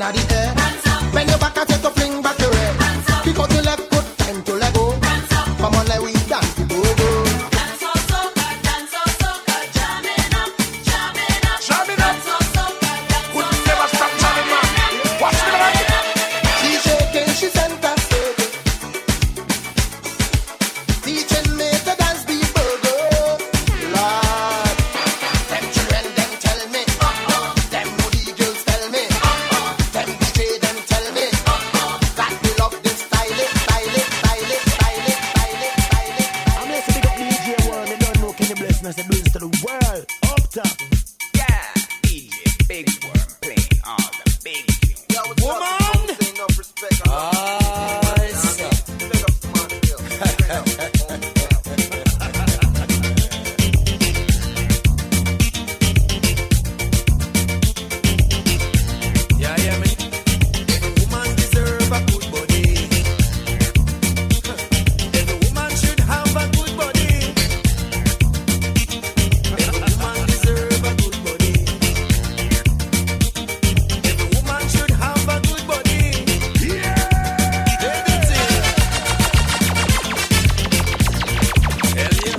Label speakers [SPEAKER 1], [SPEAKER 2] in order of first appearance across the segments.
[SPEAKER 1] at the air. Bend your back and take a fling back your head. Kick out your left foot, time to let go. Come on, let we dance to go.
[SPEAKER 2] Dance so soca, jamming up. Dance so soca,
[SPEAKER 3] Would never stop jamming, man. Watch me like
[SPEAKER 1] She's shaking, she's center shaking. Teaching me to dance people go. Lord, them children, them tell me. Them moody girls tell me. Them DJ, them tell me. That we love this style it.
[SPEAKER 4] I'm here to big up DJ World. You don't know, can you bless me? I said, bless to the world. Up top.
[SPEAKER 5] Yeah, DJ Big Worm playing all the big tunes.
[SPEAKER 1] Woman! Enough respect.
[SPEAKER 4] Yeah, yeah, man. Every woman deserve a good body. Every woman should have a good body. Every woman deserve a good body. Every woman should have a good body. Yeah. Everything. Hell yeah.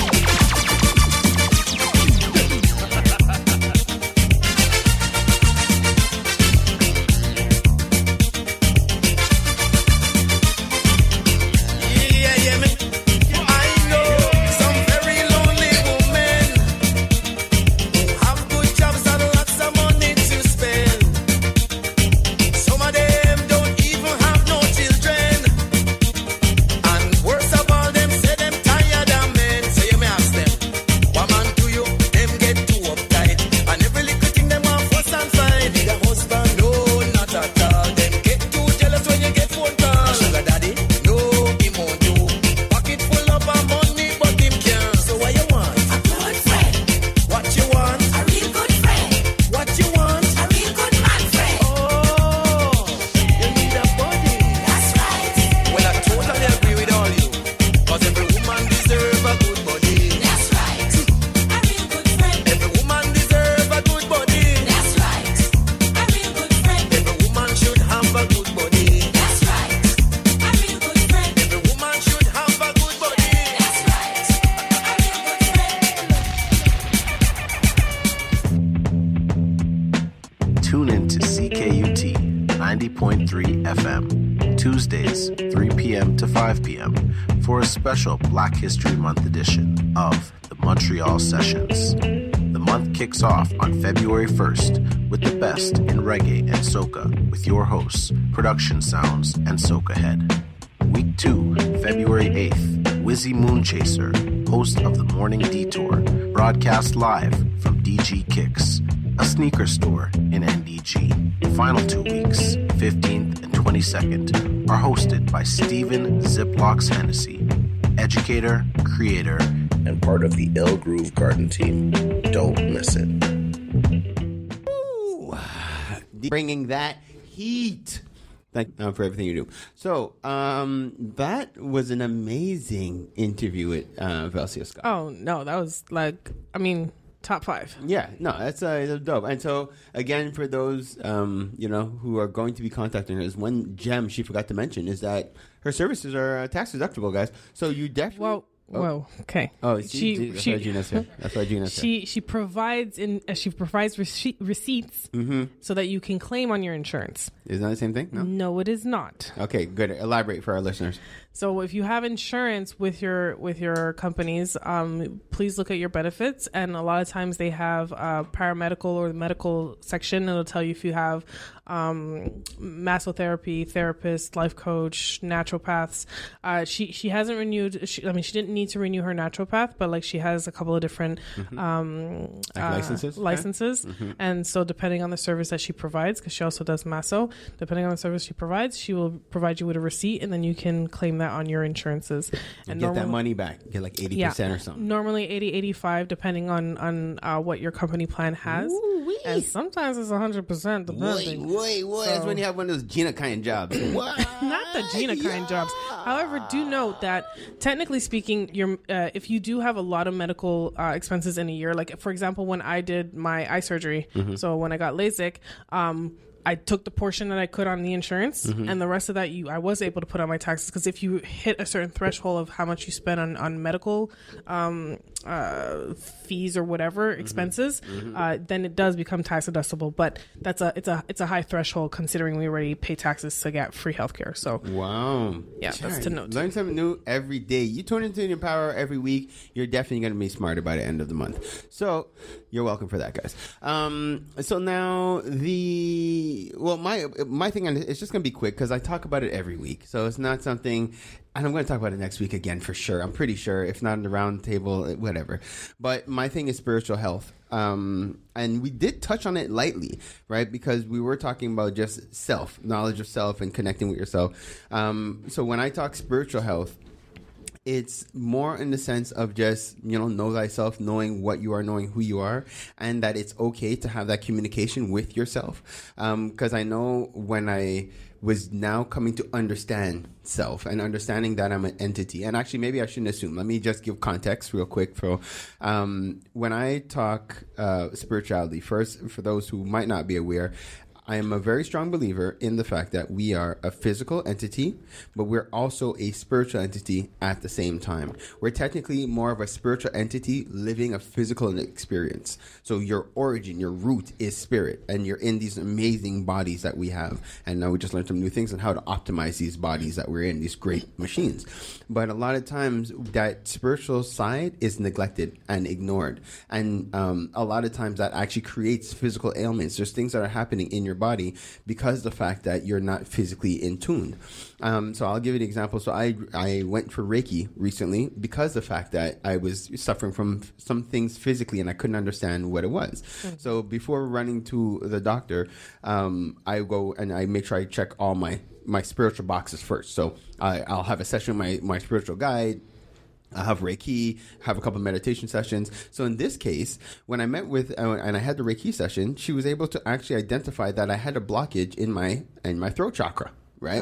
[SPEAKER 4] Yeah, yeah, man. I know some very lonely women who have good jobs and lots of money to spend. Some of them don't even have no children. And worst of all, them say them tired of men. So you may ask them, what man do you? Them get too uptight. And every little thing them want fuss and fight. Need a husband? No, not at all. Them get too jealous when you get phone calls. Sugar daddy? No, he won't do. Pocket full of money, but him can't. So what you want?
[SPEAKER 2] a good friend,
[SPEAKER 4] What you want?
[SPEAKER 2] a real good friend,
[SPEAKER 4] What you want?
[SPEAKER 2] a real good man friend.
[SPEAKER 4] Oh, you need a body.
[SPEAKER 2] That's right,
[SPEAKER 4] Well, I totally agree with all you. Cause every woman deserve a good body.
[SPEAKER 2] that's right. A real good friend,
[SPEAKER 4] Every woman deserve a good body.
[SPEAKER 2] that's right. A real good friend,
[SPEAKER 4] Every woman should have a good body.
[SPEAKER 2] that's right. A real good friend,
[SPEAKER 4] Every woman should have a good body.
[SPEAKER 2] that's right. A real good friend.
[SPEAKER 6] Tune in to CKUT 90.3 FM, Tuesdays, 3 p.m. to 5 p.m. for a special Black History Month edition of the Montreal Sessions. The month kicks off on February 1st with the best in reggae and soca with your hosts, Production Sounds and Soca Head. Week 2, February 8th, Wizzy Moonchaser, host of The Morning Detour, broadcast live from DG Kicks, a sneaker store in NDG. The final 2 weeks, 15th and 22nd, are hosted by Stephen Ziplocks Hennessy, educator, creator, and part of the Ill Groove Garden team. Don't miss it.
[SPEAKER 7] Bringing that heat. Thank for everything you do. So, that was an amazing interview with Velcia Scott.
[SPEAKER 8] Oh, no, that was like, I mean, top 5.
[SPEAKER 7] Yeah, no, that's dope. And so, again, for those, who are going to be contacting her, is one gem she forgot to mention is that her services are tax deductible, guys. So you definitely...
[SPEAKER 8] Well, okay.
[SPEAKER 7] Oh, that's why Gina's here. That's why Gina's here.
[SPEAKER 8] She provides receipts so that you can claim on your insurance.
[SPEAKER 7] Isn't that the same thing?
[SPEAKER 8] No, it is not.
[SPEAKER 7] Okay, good. Elaborate for our listeners.
[SPEAKER 8] So if you have insurance with your companies, please look at your benefits. And a lot of times they have paramedical or the medical section. It'll tell you if you have massotherapy, therapist, life coach, naturopaths. She hasn't renewed. She didn't need to renew her naturopath, but like she has a couple of different
[SPEAKER 7] licenses.
[SPEAKER 8] Okay. And so depending on the service that she provides, because she also does masso, depending on the service she provides, she will provide you with a receipt, and then you can claim that on your insurances and
[SPEAKER 7] get that money back. Get like 80% or something.
[SPEAKER 8] Normally 80-85 depending on what your company plan has.
[SPEAKER 7] Ooh-wee.
[SPEAKER 8] And sometimes it's 100% depending.
[SPEAKER 7] Wait. That's when you have one of those Gina kind jobs.
[SPEAKER 8] Not the Gina kind jobs. However, do note that technically speaking, if you do have a lot of medical expenses in a year, like for example, when I did my eye surgery, so when I got LASIK, I took the portion that I could on the insurance, and the rest of that I was able to put on my taxes, because if you hit a certain threshold of how much you spend on medical fees or whatever expenses, then it does become tax deductible. But it's a high threshold, considering we already pay taxes to get free healthcare. So
[SPEAKER 7] Wow.
[SPEAKER 8] Yeah, that's to note.
[SPEAKER 7] Learn something new every day. You tune into Your Power every week, you're definitely going to be smarter by the end of the month. So you're welcome for that, guys. So now my thing, it's just going to be quick because I talk about it every week. So it's not something, and I'm going to talk about it next week again for sure. I'm pretty sure, if not in the round table, whatever. But my thing is spiritual health. And we did touch on it lightly, right? Because we were talking about just knowledge of self and connecting with yourself. So when I talk spiritual health, it's more in the sense of just, know thyself, knowing what you are, knowing who you are, and that it's okay to have that communication with yourself. Because I know when I was now coming to understand self and understanding that I'm an entity, and actually maybe I shouldn't assume. Let me just give context real quick. When I talk spirituality, first, for those who might not be aware, I am a very strong believer in the fact that we are a physical entity, but we're also a spiritual entity at the same time. We're technically more of a spiritual entity living a physical experience. So your origin, your root is spirit, and you're in these amazing bodies that we have. And now we just learned some new things on how to optimize these bodies that we're in, these great machines. But a lot of times that spiritual side is neglected and ignored. And a lot of times that actually creates physical ailments. There's things that are happening in your body because of the fact that you're not physically in tune. So I'll give you an example. So I went for Reiki recently because of the fact that I was suffering from some things physically and I couldn't understand what it was. So before running to the doctor, I go and I make sure I check all my spiritual boxes first. So I'll have a session with my spiritual guide. I have Reiki, have a couple of meditation sessions. So in this case, when I met with and I had the Reiki session, she was able to actually identify that I had a blockage in my throat chakra, right?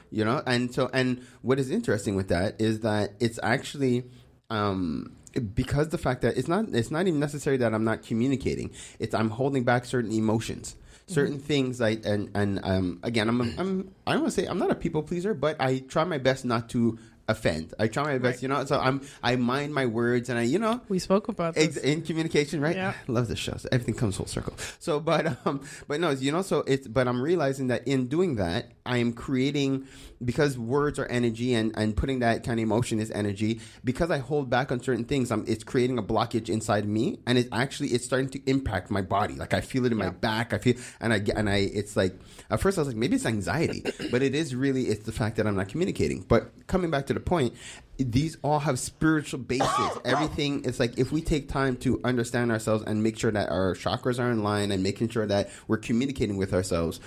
[SPEAKER 7] And what is interesting with that is that it's actually because the fact that it's not even necessary that I'm not communicating. It's I'm holding back certain emotions. Certain things again, I don't want to say I'm not a people pleaser, but I try my best not to offend. I try my best, so I mind my words, and
[SPEAKER 8] we spoke about this
[SPEAKER 7] in communication, right?
[SPEAKER 8] Yeah.
[SPEAKER 7] I love this show. So everything comes full circle. So, but no, but I'm realizing that in doing that, I am creating, because words are energy and putting that kind of emotion is energy, because I hold back on certain things, it's creating a blockage inside me, and it's starting to impact my body. Like I feel it in my back. I feel, it's like, at first I was like, maybe it's anxiety, but it's the fact that I'm not communicating. But coming back to the point, these all have spiritual bases. Everything, it's like if we take time to understand ourselves and make sure that our chakras are in line and making sure that we're communicating with ourselves,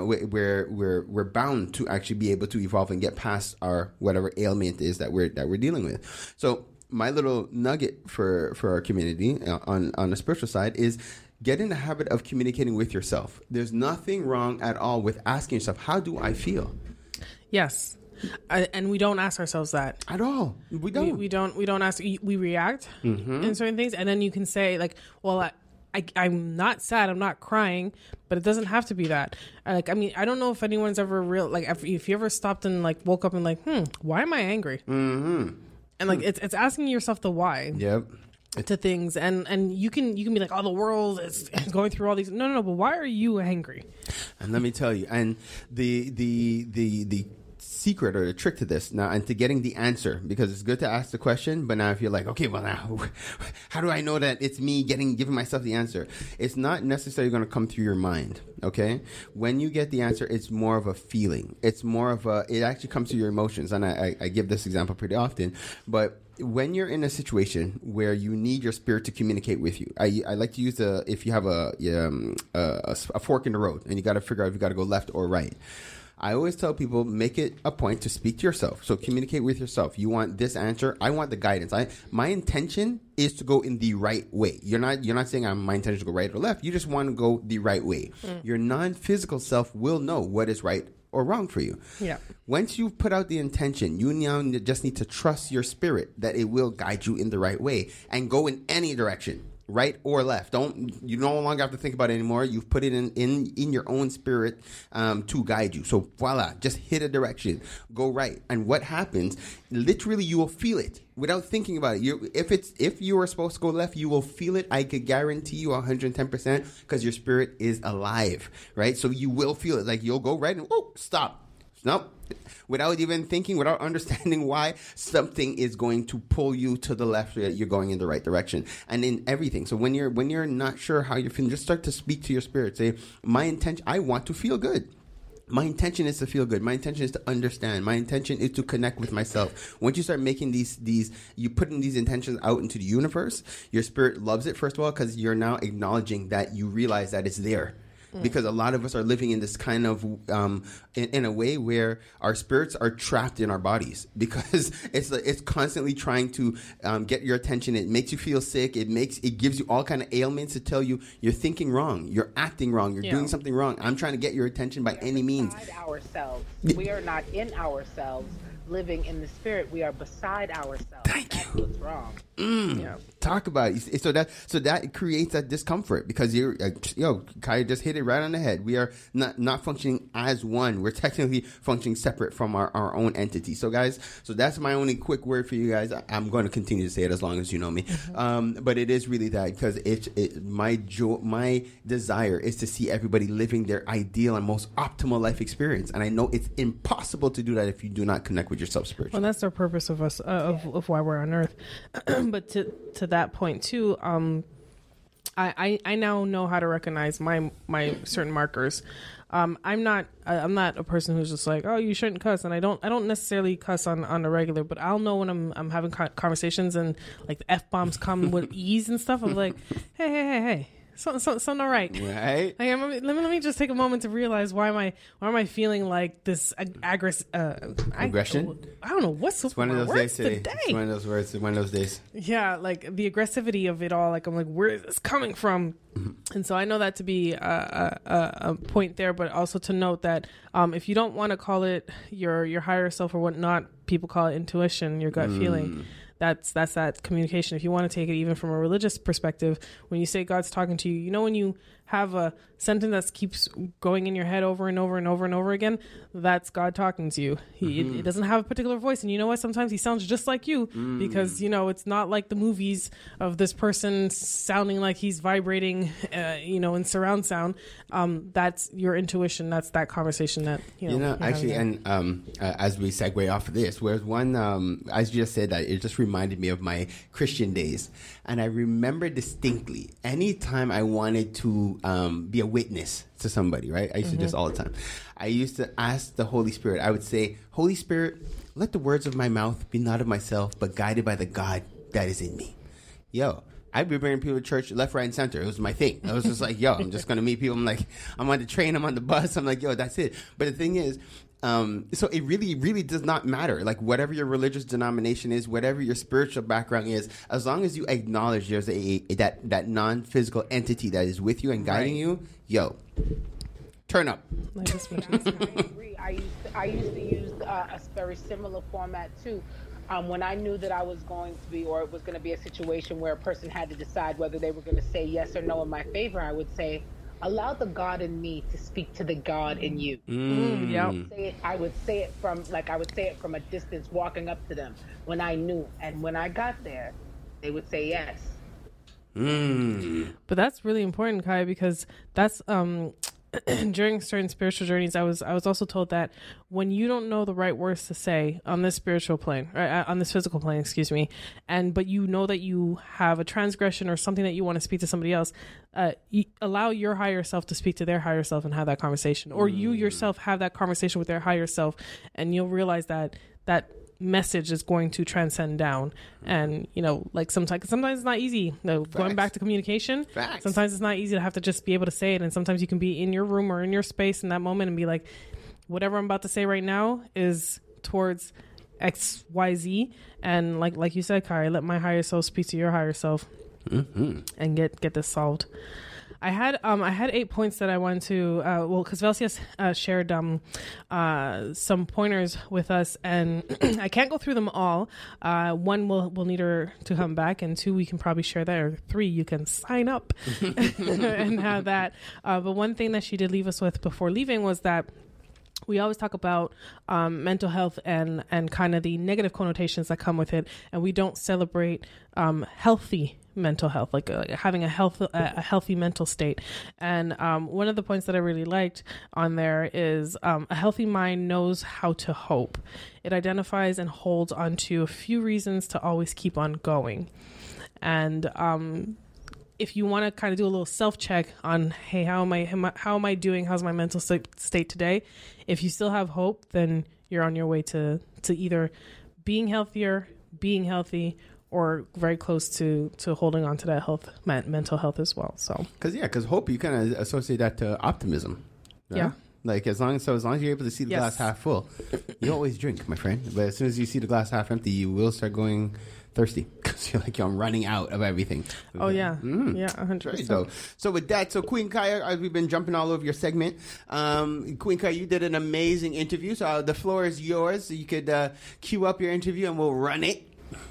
[SPEAKER 7] we're bound to actually be able to evolve and get past our whatever ailment is that we're dealing with. So my little nugget for our community on the spiritual side is get in the habit of communicating with yourself. There's nothing wrong at all with asking yourself, how do I feel?
[SPEAKER 8] Yes. And we don't ask ourselves that
[SPEAKER 7] At all. We don't.
[SPEAKER 8] We don't ask. We react in certain things, and then you can say like, "Well, I'm not sad. I'm not crying," but it doesn't have to be that. I don't know if anyone's ever if you ever stopped and like woke up and like, why am I angry? Mm-hmm. And like it's asking yourself the why.
[SPEAKER 7] Yep.
[SPEAKER 8] To things, and you can be like, oh, the world is going through all these. No, but why are you angry?
[SPEAKER 7] And let me tell you, and the secret or the trick to this now and to getting the answer, because it's good to ask the question, but now if you're like, okay, well now how do I know that it's me giving myself the answer? It's not necessarily going to come through your mind. Okay, when you get the answer, it's more of a feeling. It's more of it actually comes through your emotions, and I give this example pretty often. But when you're in a situation where you need your spirit to communicate with you, I like to use if you have a fork in the road and you got to figure out if you got to go left or right. I always tell people, make it a point to speak to yourself. So communicate with yourself. You want this answer. I want the guidance. My intention is to go in the right way. You're not saying my intention is to go right or left. You just want to go the right way. Your non-physical self will know what is right or wrong for you.
[SPEAKER 8] Yeah.
[SPEAKER 7] Once you've put out the intention, you now just need to trust your spirit that it will guide you in the right way and go in any direction. right or left. You no longer have to think about it anymore. You've put it in your own spirit to guide you. So voila, just hit a direction, go right. And what happens? Literally, you will feel it without thinking about it. If you are supposed to go left, you will feel it. I could guarantee you 110% because your spirit is alive, right? So you will feel it. Like you'll go right and stop. Nope. Without even thinking, without understanding why, something is going to pull you to the left. You're going in the right direction, and in everything. So when you're not sure how you're feeling, just start to speak to your spirit. Say, my intention, I want to feel good. My intention is to feel good. My intention is to understand. My intention is to connect with myself. Once you start making you putting these intentions out into the universe, your spirit loves it, first of all, because you're now acknowledging that you realize that it's there. Because a lot of us are living in this kind of in a way where our spirits are trapped in our bodies because it's constantly trying to get your attention. It makes you feel sick. It gives you all kind of ailments to tell you you're thinking wrong, you're acting wrong, you're doing something wrong. I'm trying to get your attention by any means.
[SPEAKER 9] Beside ourselves, we are not in ourselves. Living in the spirit, we are beside ourselves.
[SPEAKER 7] Thank
[SPEAKER 9] That's
[SPEAKER 7] you.
[SPEAKER 9] what's wrong.
[SPEAKER 7] Talk about it. So that creates that discomfort because Kaya just hit it right on the head. We are not functioning as one. We're technically functioning separate from our own entity. So guys, that's my only quick word for you guys. I'm going to continue to say it as long as you know me. But it is really that because my desire is to see everybody living their ideal and most optimal life experience. And I know it's impossible to do that if you do not connect with yourself spiritually.
[SPEAKER 8] Well, that's the purpose of us of why we're on Earth. But to that point too, I now know how to recognize my certain markers. I'm not a person who's just like, oh, you shouldn't cuss, and I don't necessarily cuss on the regular, but I'll know when I'm having conversations and like the F-bombs come with ease and stuff. I'm like, hey. Something all right.
[SPEAKER 7] Right.
[SPEAKER 8] Like, let me just take a moment to realize why am I feeling like this aggression? I don't know what's
[SPEAKER 7] It's one of those days
[SPEAKER 8] today.
[SPEAKER 7] It's one of those words. It's one of those days.
[SPEAKER 8] Yeah, like the aggressivity of it all. Like I'm like, where is this coming from? And so I know that to be a point there, but also to note that if you don't want to call it your higher self or whatnot, people call it intuition, your gut feeling. That's that communication. If you want to take it even from a religious perspective, when you say God's talking to you, when you have a sentence that keeps going in your head over and over and over and over again, that's God talking to you. It doesn't have a particular voice. And you know what? Sometimes he sounds just like you because, it's not like the movies of this person sounding like he's vibrating, in surround sound. That's your intuition. That's that conversation that,
[SPEAKER 7] actually, and as we segue off of this, where's one, as you just said that, it just reminded me of my Christian days. And I remember distinctly, anytime I wanted to be a witness to somebody, right? I used to do this all the time. I used to ask the Holy Spirit. I would say, Holy Spirit, let the words of my mouth be not of myself, but guided by the God that is in me. I'd be bringing people to church left, right, and center. It was my thing. I was just like, I'm just going to meet people. I'm like, I'm on the train, I'm on the bus. I'm like, that's it. But the thing is, so it really, really does not matter. Like whatever your religious denomination is, whatever your spiritual background is, as long as you acknowledge there's that non-physical entity that is with you and guiding you, turn up.
[SPEAKER 9] I agree. I used to use a very similar format too. When I knew that I was going to be, or it was going to be a situation where a person had to decide whether they were going to say yes or no in my favor, I would say, allow the God in me to speak to the God in you. I would say it from a distance, walking up to them when I knew, and when I got there, they would say yes.
[SPEAKER 8] But that's really important, Kai, because that's during certain spiritual journeys, I was also told that when you don't know the right words to say on this spiritual plane, right, on this physical plane, but you know that you have a transgression or something that you want to speak to somebody else, you allow your higher self to speak to their higher self and have that conversation, or you yourself have that conversation with their higher self, and you'll realize that message is going to transcend down. And like sometimes it's not easy. Going back to communication, sometimes it's not easy to have to just be able to say it, and sometimes you can be in your room or in your space in that moment and be like, whatever I'm about to say right now is towards XYZ, and like you said, Kai, let my higher self speak to your higher self and get this solved. I had 8 points that I wanted to because Velcias shared some pointers with us, and I can't go through them all. One, we'll need her to come back, and two, we can probably share that, or three, you can sign up and have that. But one thing that she did leave us with before leaving was that we always talk about mental health and kind of the negative connotations that come with it, and we don't celebrate healthy mental health, like having a healthy mental state. And one of the points that I really liked on there is a healthy mind knows how to hope. It identifies and holds onto a few reasons to always keep on going. And if you want to kind of do a little self-check on, hey, how am I doing? How's my mental state today? If you still have hope, then you're on your way to either being healthier, being healthy, or very close to holding on to that mental health as well. So,
[SPEAKER 7] because hope, you kind of associate that to optimism. Right?
[SPEAKER 8] Yeah.
[SPEAKER 7] Like as long as you're able to see the glass half full, you always drink, my friend. But as soon as you see the glass half empty, you will start going thirsty because you're like, I'm running out of everything.
[SPEAKER 8] Oh yeah, yeah, 100%.
[SPEAKER 7] So with that, Queen Kaya, as we've been jumping all over your segment, Queen Kaya, you did an amazing interview. So the floor is yours. So you could cue up your interview and we'll run it.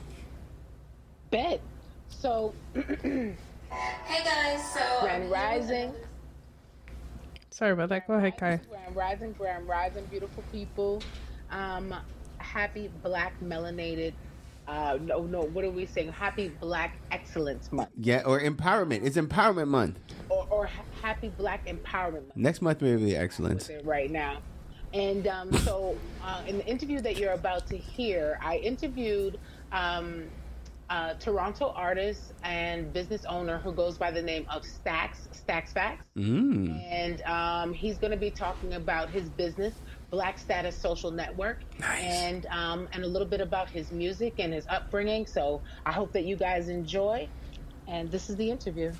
[SPEAKER 9] Bet. So,
[SPEAKER 2] Hey guys, so
[SPEAKER 9] Grand Rising.
[SPEAKER 8] Sorry about that. Go ahead, Kai.
[SPEAKER 9] Grand Rising, beautiful people. Happy Black Melanated. No, what are we saying? Happy Black Excellence Month.
[SPEAKER 7] Yeah, or Empowerment. It's Empowerment Month.
[SPEAKER 9] Or Happy Black Empowerment Month.
[SPEAKER 7] Next month may be Excellence.
[SPEAKER 9] Right now. And so in the interview that you're about to hear, I interviewed Toronto artist and business owner who goes by the name of Stacks Facts. And he's going to be talking about his business, Black Status Social Network.
[SPEAKER 7] Nice.
[SPEAKER 9] And a little bit about his music and his upbringing. So I hope that you guys enjoy. And this is the interview.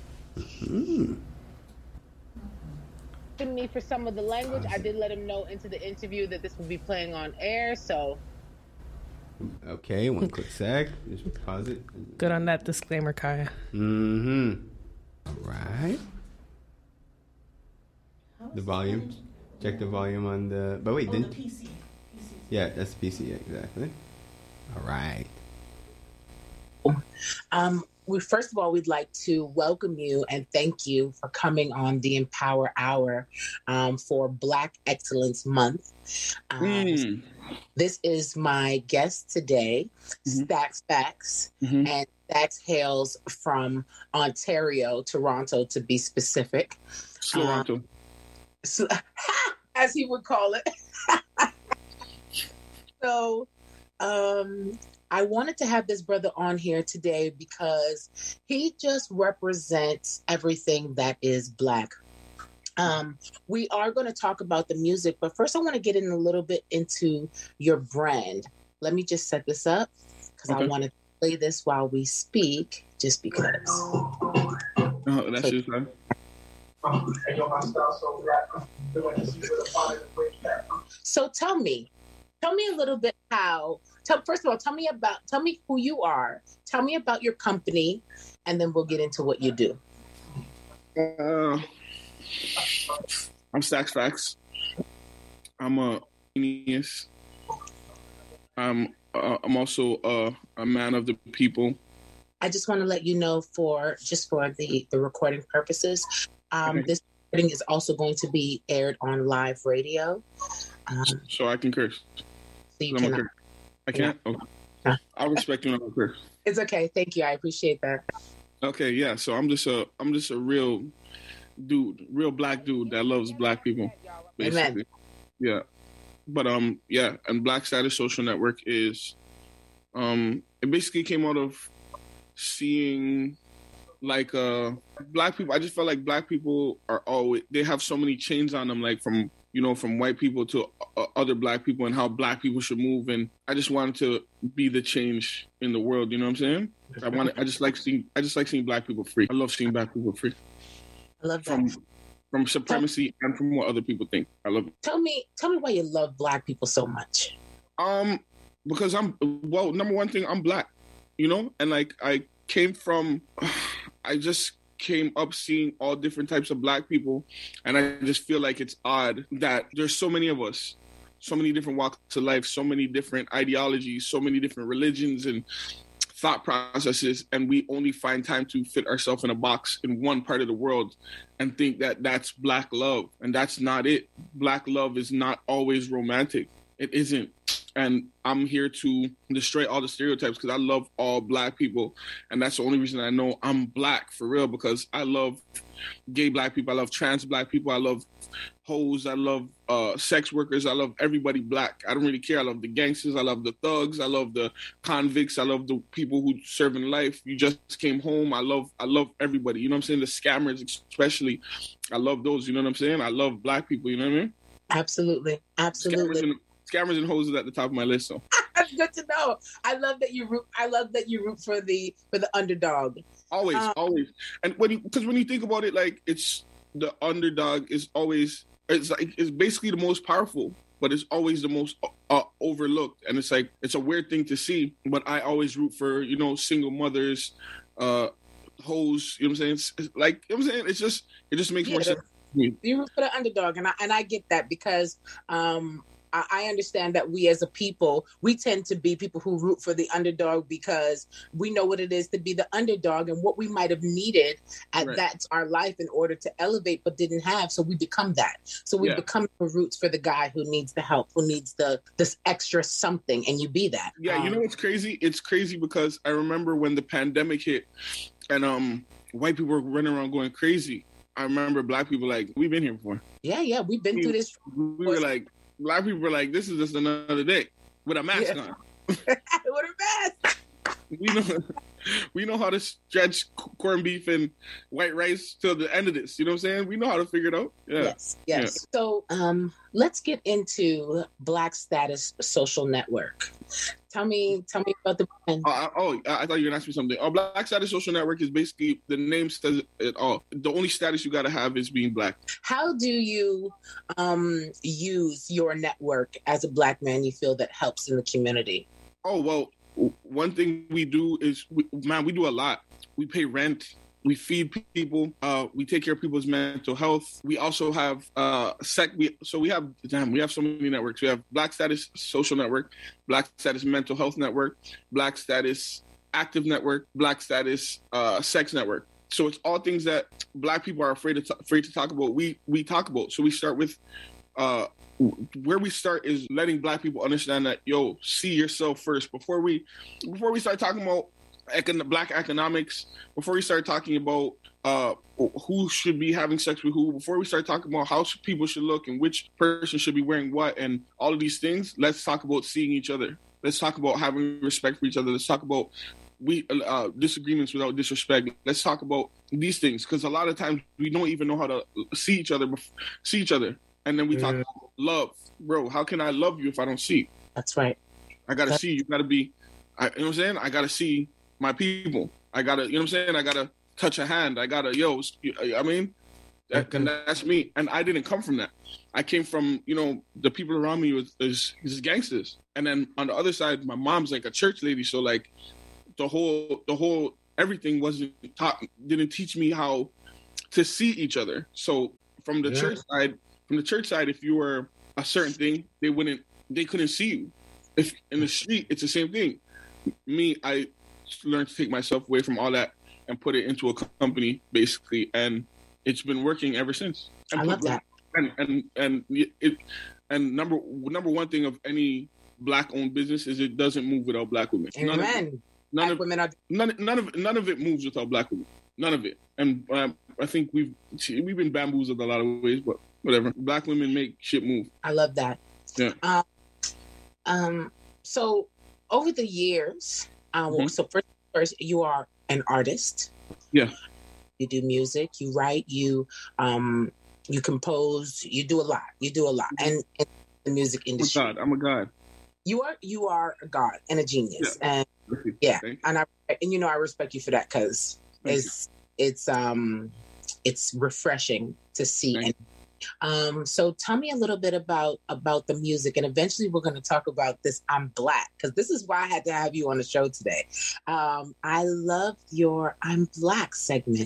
[SPEAKER 9] Me for some of the language, I did let him know into the interview that this will be playing on air. So
[SPEAKER 7] okay, one quick sec. Just pause it.
[SPEAKER 8] Good on that disclaimer, Kaya.
[SPEAKER 7] All right. The volume. Check the volume on the. But wait, didn't?
[SPEAKER 2] the PC.
[SPEAKER 7] Yeah, that's PC, exactly. All right.
[SPEAKER 10] First of all, we'd like to welcome you and thank you for coming on the Empower Hour for Black Excellence Month. This is my guest today, Stacks Facts, and Stacks hails from Ontario, Toronto to be specific.
[SPEAKER 3] Toronto.
[SPEAKER 10] As he would call it. So, I wanted to have this brother on here today because he just represents everything that is Black. We are going to talk about the music, but first I want to get in a little bit into your brand. Let me just set this up because I want to play this while we speak, just because.
[SPEAKER 3] That's just fine.
[SPEAKER 10] So tell me a little bit first of all, tell me who you are, tell me about your company, and then we'll get into what you do.
[SPEAKER 3] I'm Stacks Facts. I'm a genius. I'm also a man of the people.
[SPEAKER 10] I just want to let you know for the recording purposes, this recording is also going to be aired on live radio.
[SPEAKER 3] So I can curse.
[SPEAKER 10] So you
[SPEAKER 3] I'm a
[SPEAKER 10] cannot.
[SPEAKER 3] curse. I can't? Okay. I respect you when I curse.
[SPEAKER 10] It's okay. Thank you. I appreciate that.
[SPEAKER 3] Okay, yeah. So I'm just a real dude, real Black dude that loves Black people, basically.
[SPEAKER 10] Amen.
[SPEAKER 3] Yeah. But yeah, and Black Status Social Network is it basically came out of seeing like Black people. I just felt like Black people they have so many chains on them, like from white people to other Black people, and how Black people should move. And I just wanted to be the change in the world. You know what I'm saying? I just like seeing Black people free. I love seeing Black people free.
[SPEAKER 10] I love that.
[SPEAKER 3] From supremacy and from what other people think. I love it.
[SPEAKER 10] Tell me why you love Black people so much.
[SPEAKER 3] Because number one thing, I'm Black, and like I just came up seeing all different types of Black people, and I just feel like it's odd that there's so many of us, so many different walks of life, so many different ideologies, so many different religions and thought processes, and we only find time to fit ourselves in a box in one part of the world and think that that's Black love, and that's not it. Black love is not always romantic. It isn't. And I'm here to destroy all the stereotypes because I love all Black people. And that's the only reason I know I'm Black for real, because I love gay Black people. I love trans Black people. I love hoes. I love sex workers. I love everybody Black. I don't really care. I love the gangsters. I love the thugs. I love the convicts. I love the people who serve in life. You just came home. I love everybody. You know what I'm saying? The scammers especially. I love those. You know what I'm saying? I love Black people. You know what I mean?
[SPEAKER 10] Absolutely.
[SPEAKER 3] Scammers and hoes is at the top of my list. So
[SPEAKER 10] that's good to know. I love that you root for the underdog.
[SPEAKER 3] Always. And when you think about it, like, it's the underdog is always, it's basically the most powerful, but it's always the most overlooked. And it's like, it's a weird thing to see, but I always root for, single mothers, hoes, you know what I'm saying? It's like, you know what I'm saying? It just makes more sense to me.
[SPEAKER 10] You root for the underdog, and I get that, because I understand that we as a people, we tend to be people who root for the underdog because we know what it is to be the underdog and what we might have needed at that's our life in order to elevate, but didn't have. So we become that. So we become the roots for the guy who needs the help, who needs this extra something, and you be that.
[SPEAKER 3] Yeah, you know what's crazy? It's crazy because I remember when the pandemic hit and white people were running around going crazy. I remember Black people like, we've been here before.
[SPEAKER 10] Yeah, we've been through this.
[SPEAKER 3] We were like, Black people were like, this is just another day with a mask on.
[SPEAKER 10] With a mask.
[SPEAKER 3] We know how to stretch corned beef and white rice till the end of this. You know what I'm saying? We know how to figure it out. Yeah.
[SPEAKER 10] Yes. Yeah. So let's get into Black Status Social Network. Tell me about the brand.
[SPEAKER 3] I thought you were going to ask me something. Black Status Social Network is basically, the name says it all. The only status you got to have is being Black.
[SPEAKER 10] How do you use your network as a Black man you feel that helps in the community?
[SPEAKER 3] Oh, well, one thing we do is, we do a lot. We pay rent. We feed people. We take care of people's mental health. We also have we have so many networks. We have Black Status Social Network, Black Status Mental Health Network, Black Status Active Network, Black Status Sex Network. So it's all things that Black people are afraid to talk about. We talk about. So we start with where we start is letting Black people understand that, see yourself first before we start talking about Black economics, before we start talking about who should be having sex with who, before we start talking about how people should look and which person should be wearing what and all of these things, let's talk about seeing each other. Let's talk about having respect for each other. Let's talk about disagreements without disrespect. Let's talk about these things, because a lot of times we don't even know how to see each other. And then we talk about love. Bro, how can I love you if I don't see?
[SPEAKER 10] That's right.
[SPEAKER 3] I got to see. You got to be, you know what I'm saying? I got to see my people. I got to, you know what I'm saying? I got to touch a hand. I got to, and that's me. And I didn't come from that. I came from, the people around me was gangsters. And then on the other side, my mom's like a church lady. So like the whole, everything didn't teach me how to see each other. So from the church side, if you were a certain thing, they couldn't see you. If in the street, it's the same thing. Me, I learned to take myself away from all that and put it into a company, basically, and it's been working ever since.
[SPEAKER 10] I love that.
[SPEAKER 3] And number one thing of any Black-owned business is it doesn't move without Black women.
[SPEAKER 10] Amen.
[SPEAKER 3] None of it moves without Black women. None of it. And I think we've been bamboozled a lot of ways, but whatever. Black women make shit move.
[SPEAKER 10] I love that.
[SPEAKER 3] Yeah.
[SPEAKER 10] So over the years, so first, you are an artist.
[SPEAKER 3] Yeah.
[SPEAKER 10] You do music. You write. You compose. You do a lot. And in the music industry.
[SPEAKER 3] I'm a god.
[SPEAKER 10] You are a god and a genius.
[SPEAKER 3] Yeah.
[SPEAKER 10] And I respect you for that, because it's refreshing to see So tell me a little bit about the music, and eventually we're going to talk about this I'm Black, because this is why I had to have you on the show today. I love your I'm Black segment.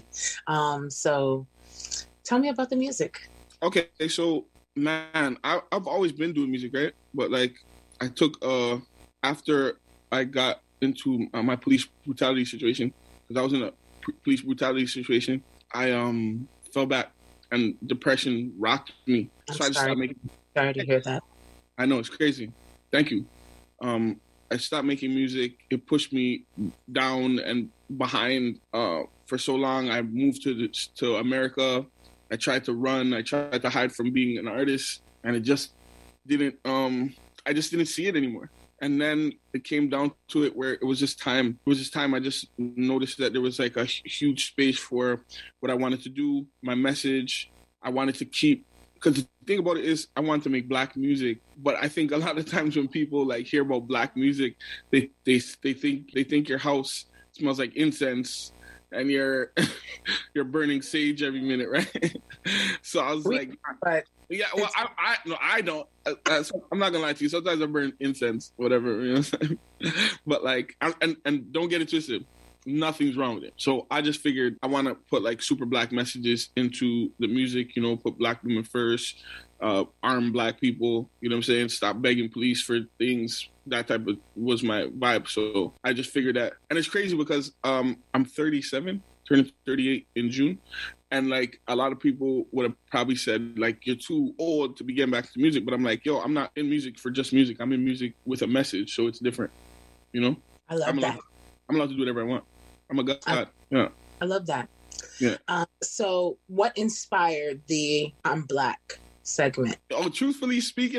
[SPEAKER 10] So tell me about the music.
[SPEAKER 3] Okay, so man, I've always been doing music, right? But like, I took after I got into my police brutality situation, because I was in a police brutality situation, I fell back and depression rocked me. So I just started making.
[SPEAKER 10] Sorry to hear that.
[SPEAKER 3] I know, it's crazy. Thank you. I stopped making music. It pushed me down and behind for so long. I moved to America. I tried to run. I tried to hide from being an artist, and it just didn't. I just didn't see it anymore. And then it came down to it where it was just time. I just noticed that there was like a huge space for what I wanted to do, my message. I wanted to keep, because the thing about it is I wanted to make Black music. But I think a lot of times when people like hear about Black music, they think your house smells like incense and you're burning sage every minute, right? So I was yeah, well, I don't. I'm not gonna lie to you. Sometimes I burn incense, whatever. You know what I'm saying? But like, and don't get it twisted. Nothing's wrong with it. So I just figured I want to put like super Black messages into the music. You know, put Black women first, arm Black people. You know what I'm saying? Stop begging police for things. That type of was my vibe. So I just figured that, and it's crazy because I'm 37, turning 38 in June. And like a lot of people would have probably said like, you're too old to be getting back to music. But I'm like, yo, I'm not in music for just music. I'm in music with a message. So it's different, you know?
[SPEAKER 10] I love that.
[SPEAKER 3] I'm allowed to do whatever I want. I'm a god. Yeah.
[SPEAKER 10] I love that.
[SPEAKER 3] Yeah.
[SPEAKER 10] So what inspired the I'm Black segment?
[SPEAKER 3] Oh, truthfully speaking,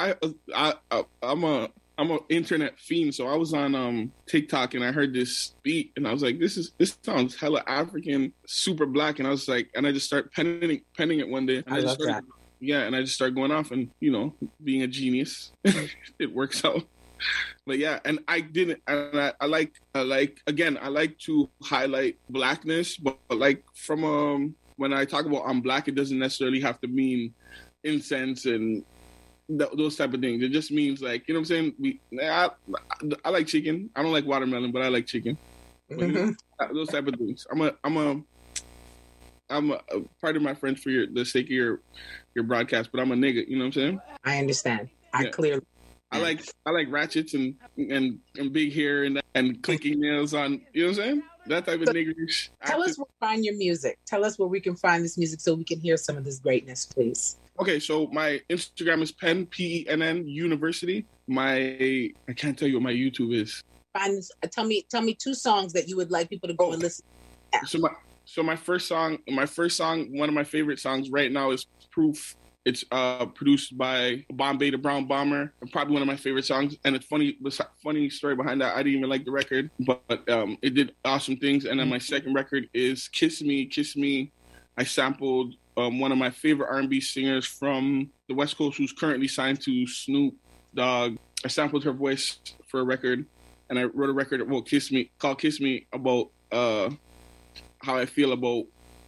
[SPEAKER 3] I'm an internet fiend, so I was on TikTok and I heard this beat and I was like, this sounds hella African, super Black, and I was like, and I just started penning it one day. And
[SPEAKER 10] I love that.
[SPEAKER 3] Yeah, and I just started going off, and you know, being a genius, it works out. But yeah, and I didn't, and I like to highlight Blackness, but like from when I talk about I'm Black, it doesn't necessarily have to mean incense and those type of things. It just means like, you know what I'm saying? I like chicken. I don't like watermelon, but I like chicken. But, you know, those type of things. I'm a pardon my French for the sake of your broadcast, but I'm a nigga. You know what I'm saying?
[SPEAKER 10] I understand. I clearly.
[SPEAKER 3] I like ratchets and big hair and clicking nails on. You know what I'm saying? That type of niggerish.
[SPEAKER 10] Tell us where to find your music. Tell us where we can find this music so we can hear some of this greatness, please.
[SPEAKER 3] Okay, so my Instagram is Penn, PENN University. I can't tell you what my YouTube is.
[SPEAKER 10] Tell me 2 songs that you would like people to go and listen to.
[SPEAKER 3] So my first song, one of my favorite songs right now is Proof. It's produced by Bombay the Brown Bomber. Probably one of my favorite songs. And it's funny, the funny story behind that, I didn't even like the record, but it did awesome things. And then my second record is Kiss Me, Kiss Me. I sampled one of my favorite R&B singers from the West Coast who's currently signed to Snoop Dogg. I sampled her voice for a record, and I wrote a record called Kiss Me about how I feel about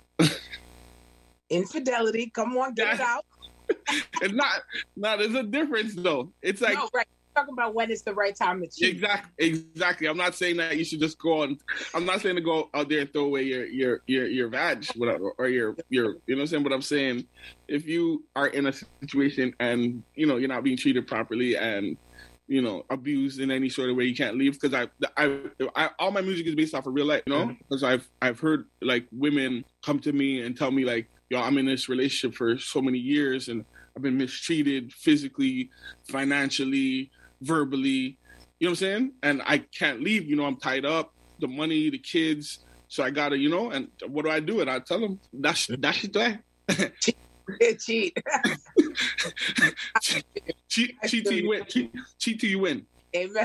[SPEAKER 10] infidelity. Come on, get it out.
[SPEAKER 3] It's not. There's a difference though. It's like,
[SPEAKER 10] no, right. Talking about when it's the right time to cheat.
[SPEAKER 3] Exactly. I'm not saying that you should just go on. I'm not saying to go out there and throw away your vag, whatever, or your you know what I'm saying. But I'm saying if you are in a situation and you know you're not being treated properly and you know abused in any sort of way, you can't leave. Because I all my music is based off of real life, you know. Because I've heard like women come to me and tell me like, yo, I'm in this relationship for so many years and I've been mistreated physically, financially, verbally, you know what I'm saying? And I can't leave, you know, I'm tied up, the money, the kids. So I gotta, you know, and what do? And I tell them, that's it.
[SPEAKER 10] Cheat. Cheat till you win.
[SPEAKER 3] Cheat till you win.
[SPEAKER 10] Amen.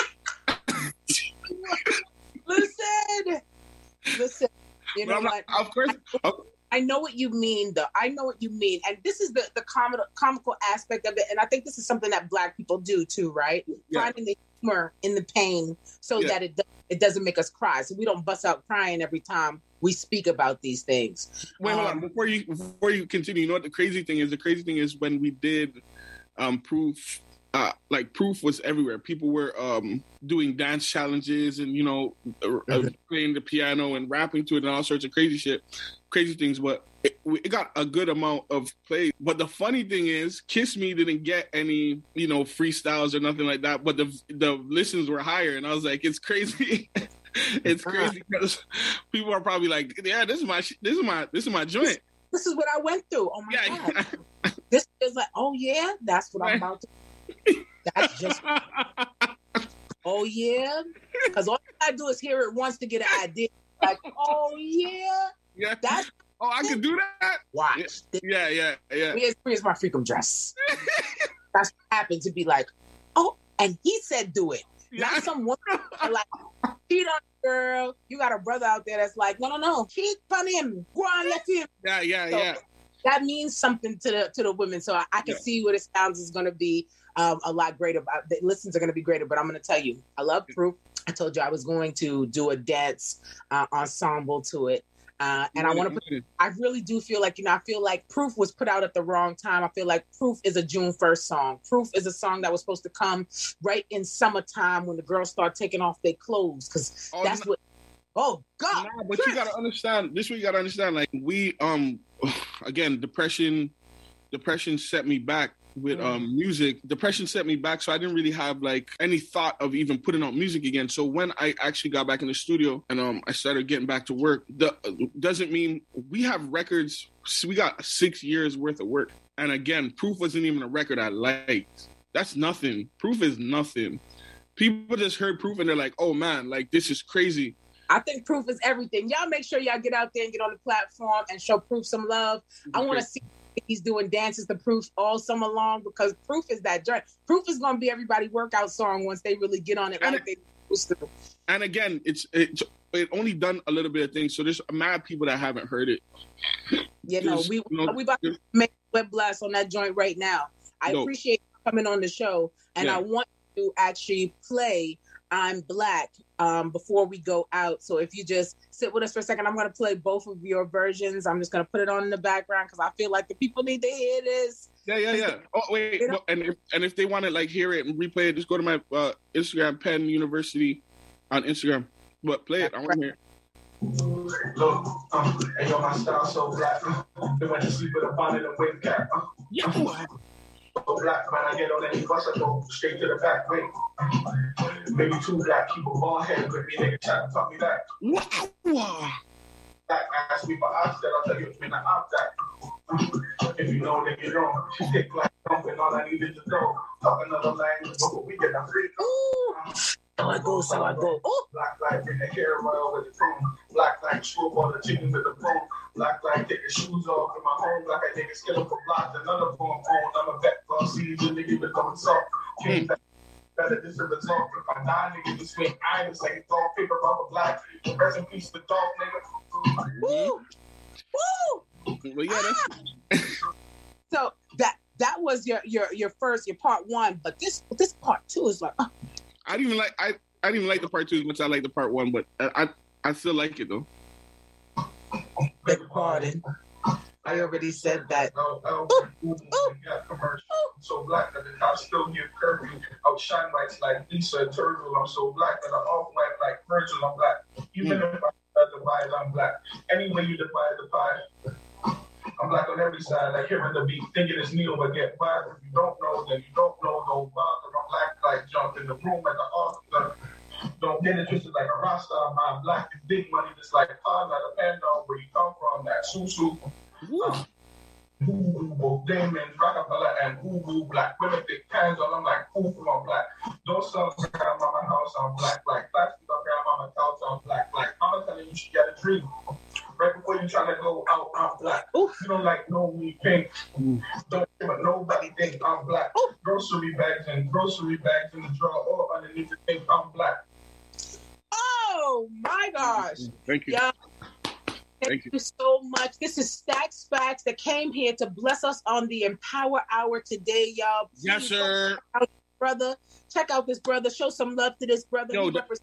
[SPEAKER 10] Listen. You know what?
[SPEAKER 3] Of course.
[SPEAKER 10] I know what you mean, though. I know what you mean. And this is the comical aspect of it. And I think this is something that Black people do, too, right? Yeah. Finding the humor in the pain so that it doesn't make us cry. So we don't bust out crying every time we speak about these things.
[SPEAKER 3] Wait, hold on. Before you continue, you know what the crazy thing is? The crazy thing is when we did Proof, like Proof was everywhere. People were doing dance challenges and, you know, playing the piano and rapping to it and all sorts of crazy things. But it got a good amount of play. But the funny thing is, Kiss Me didn't get any, you know, freestyles or nothing like that. But the listens were higher, and I was like, it's crazy. It's crazy because people are probably like, yeah, this is my joint.
[SPEAKER 10] This is what I went through. Oh my God. This is like, oh yeah, that's what I'm about to do. That's just, oh yeah. Because all I do is hear it once to get an idea. Like, oh yeah.
[SPEAKER 3] Yeah.
[SPEAKER 10] That's,
[SPEAKER 3] oh, I can do that?
[SPEAKER 10] Watch.
[SPEAKER 3] Yeah.
[SPEAKER 10] Here's my freakum dress. That's what happened to be like, oh, and he said do it. Not some woman like, cheat on the girl. You got a brother out there that's like, no, cheat on him. Go on, let him.
[SPEAKER 3] Yeah.
[SPEAKER 10] That means something to the women. So I can see what it sounds is going to be a lot greater. The listens are going to be greater. But I'm going to tell you, I love Proof. I told you I was going to do a dance ensemble to it. And I really do feel like, I feel like Proof was put out at the wrong time. I feel like Proof is a June 1st song. Proof is a song that was supposed to come right in summertime when the girls start taking off their clothes. Because what, oh God.
[SPEAKER 3] Nah, but you got to understand, this is what you got to understand. Like we, again, depression set me back with music. Depression set me back, so I didn't really have like any thought of even putting out music again. So when I actually got back in the studio and I started getting back to work, doesn't mean we have records. We got 6 years worth of work, and again, Proof wasn't even a record I liked. That's nothing. Proof is nothing. People just heard Proof and they're like, oh man, like this is crazy.
[SPEAKER 10] I think Proof is everything. Y'all make sure y'all get out there and get on the platform and show Proof some love. I want to see he's doing dances to Proof all summer long, because Proof is that joint. Proof is going to be everybody's workout song once they really get on it.
[SPEAKER 3] And again, it only done a little bit of things, so there's mad people that haven't heard it.
[SPEAKER 10] Yeah, no, we about to make web blast on that joint right now. I appreciate you coming on the show, and I want to actually play I'm Black before we go out. So if you just sit with us for a second, I'm going to play both of your versions. I'm just going to put it on in the background because I feel like the people need to hear this.
[SPEAKER 3] Yeah. Oh, wait. And if they want to like hear it and replay it, just go to my Instagram, Penn University on Instagram. But play it. I want to hear it.
[SPEAKER 11] Look, and yo, my style so black. They went to sleep with a bonnet and wave cap. So black, man, I get on any bus, I go straight to the back. Wait, maybe too black, keep a bald head, but me nigga try to talk me back.
[SPEAKER 3] Wow.
[SPEAKER 11] Black man, ask me for Oxford, I'll tell you it's been an that. If you know, then you know. Stick like something, all I need is to know. Talk another language, but we get a free.
[SPEAKER 10] So I go. Oh.
[SPEAKER 11] Black light in the hair oil with the comb. Black light swoop all the chickens with the bone. Black light take the shoes off in my home. Black light nigga skill up for blocks. Another form on. I'm a vet for season. Nigga becoming soft. Came back. Better this is the result. If I die, nigga, just swing iron. Say it's all paper rubber black. Rest in peace, the dog, nigga.
[SPEAKER 10] Woo!
[SPEAKER 3] Well, yeah, that's...
[SPEAKER 10] So that was your first, your part one, but this part two is like.
[SPEAKER 3] I didn't even like the part two as much as I like the part one, but I still like it though.
[SPEAKER 10] Beg your pardon. I already said that.
[SPEAKER 11] So black that the cops still give curfew. Outshine lights like Lisa Turtle. I'm so black that I'm off white like Virgil. I'm black. Even if I divide, I'm black. Any way you divide the pie. I'm black on every side, like hearing the beat, thinking it's Neil, but get by. If you don't know, then you don't know no bother. I'm black like jump in the room at the altar. Don't get it twisted like a Rasta. I'm black and big money, just like a pod, not a pan dog. Where you come from, that susu. Both Damon, Rockefeller, and Ubu, black women, big pants on. I'm like, I'm black. Those songs around my house, I'm black. Like plastic around my couch, I'm black. Like I'm telling you, she got a dream. Right before you try to go out, I'm black. You don't like no me pink. Don't give a nobody think I'm black. Grocery bags in the drawer or underneath the thing, I'm black.
[SPEAKER 10] Oh my gosh.
[SPEAKER 3] Thank you.
[SPEAKER 10] Yeah. Thank you so much. This is Stacks Facts that came here to bless us on the Empower Hour today, y'all.
[SPEAKER 3] Yes, sir.
[SPEAKER 10] Check out this brother. Show some love to this brother.
[SPEAKER 3] Yo,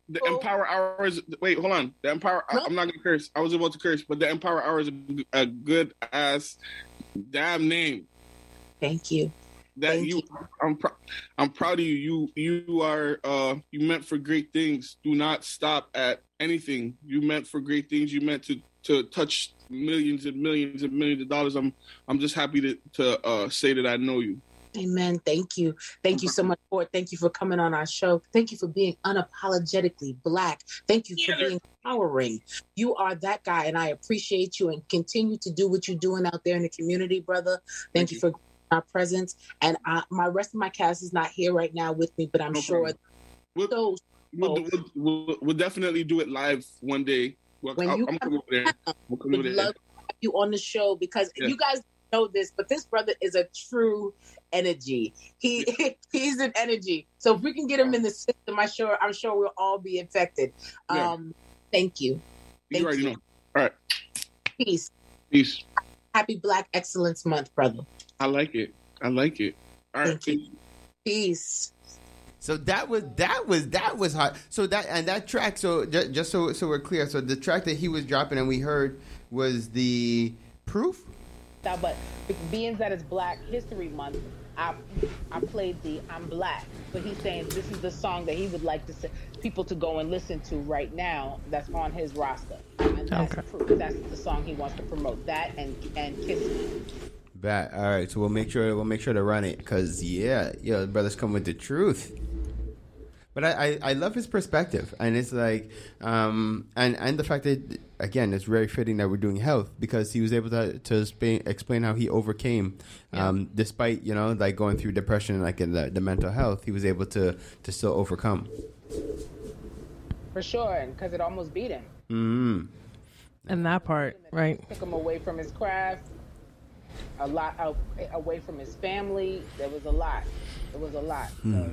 [SPEAKER 3] The Empower Hour is. Wait, hold on. The Empower. I'm not gonna curse. I was about to curse, but the Empower Hour is a good ass damn name.
[SPEAKER 10] Thank you.
[SPEAKER 3] I'm proud of you. You are you meant for great things. Do not stop at anything. You meant for great things. You meant to touch millions and millions and millions of dollars. I'm just happy to say that I know you.
[SPEAKER 10] Amen. Thank you. Thank you so much for it. Thank you for coming on our show. Thank you for being unapologetically Black. Thank you for being empowering. You are that guy, and I appreciate you and continue to do what you're doing out there in the community, brother. Thank you for our presence. And my rest of my cast is not here right now with me, but I'm sure
[SPEAKER 3] we'll definitely do it live one day.
[SPEAKER 10] When
[SPEAKER 3] I'm coming over there. We'll come over there.
[SPEAKER 10] Love to have you on the show because you guys know this, but this brother is a true energy. He's an energy. So if we can get him in the system, I'm sure we'll all be infected. Thank you.
[SPEAKER 3] You already know. All right.
[SPEAKER 10] Peace. Happy Black Excellence Month, brother.
[SPEAKER 3] I like it. All right.
[SPEAKER 10] Peace.
[SPEAKER 7] So that was hot. So that track. So just so we're clear. So the track that he was dropping and we heard was the Proof.
[SPEAKER 9] But being that it's Black History Month, I played the I'm Black. But he's saying this is the song that he would like people to go and listen to right now that's on his roster. And that's Proof. That's the song he wants to promote. That and Kiss Me.
[SPEAKER 7] All right, so we'll make sure to run it because the brothers come with the truth. But I love his perspective, and it's like, and the fact that again, it's very fitting that we're doing health because he was able to explain how he overcame, despite like going through depression, like in the mental health, he was able to still overcome.
[SPEAKER 9] For sure, and because it almost beat him.
[SPEAKER 7] Mm-hmm.
[SPEAKER 8] And that part, right?
[SPEAKER 9] Took him away from his craft. A lot away from his family. There was a lot. It was a lot. So.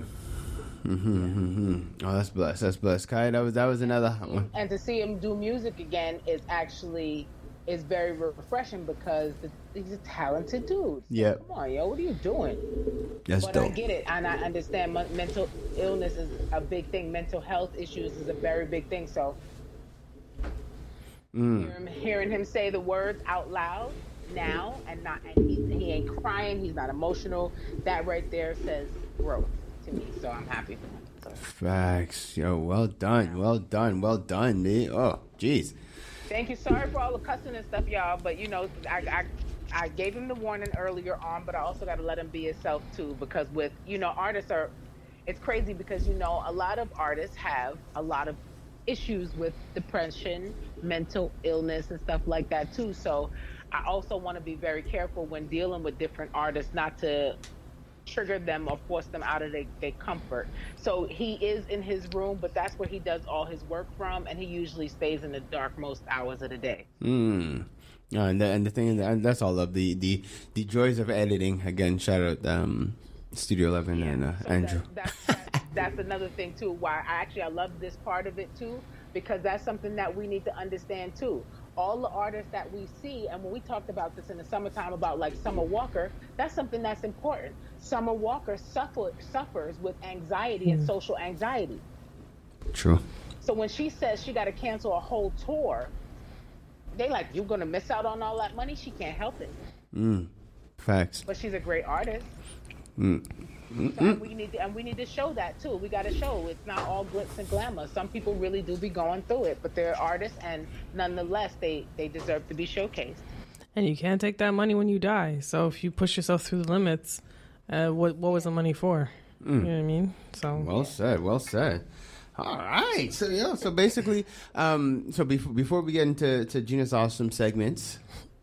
[SPEAKER 7] Oh, that's blessed. Kai, that was another hot one.
[SPEAKER 9] And to see him do music again is very refreshing because he's a talented dude.
[SPEAKER 7] Yeah.
[SPEAKER 9] Come on, yo, what are you doing?
[SPEAKER 7] That's dope.
[SPEAKER 9] I get it, and I understand mental illness is a big thing. Mental health issues is a very big thing. So hearing him say the words out loud now and he ain't crying, he's not emotional, that right there says growth to me, so I'm happy for him. So.
[SPEAKER 7] Facts. Yo, well done, man. Oh, jeez.
[SPEAKER 9] Thank you. Sorry for all the cussing and stuff, y'all, but I gave him the warning earlier on, but I also got to let him be himself too, because with artists it's crazy because a lot of artists have a lot of issues with depression, mental illness, and stuff like that too. So I also want to be very careful when dealing with different artists not to trigger them or force them out of their comfort. So he is in his room, but that's where he does all his work from, and he usually stays in the dark most hours of the day.
[SPEAKER 7] And the thing, and that's all of the joys of editing. Again, shout out Studio 11 and Andrew.
[SPEAKER 9] That's another thing too. Why I love this part of it too, because that's something that we need to understand too. All the artists that we see, and when we talked about this in the summertime about like Summer Walker, that's something that's important. Summer Walker suffers with anxiety and social anxiety.
[SPEAKER 7] True.
[SPEAKER 9] So when she says she got to cancel a whole tour, they like, you're going to miss out on all that money? She can't help it.
[SPEAKER 7] Facts.
[SPEAKER 9] But she's a great artist. So we need to show that too. We got to show it's not all glitz and glamour. Some people really do be going through it, but they're artists, and nonetheless, they deserve to be showcased.
[SPEAKER 8] And you can't take that money when you die. So if you push yourself through the limits, what was the money for? You know what I mean? So
[SPEAKER 7] well said. All right. So basically, before we get into Gina's awesome segments,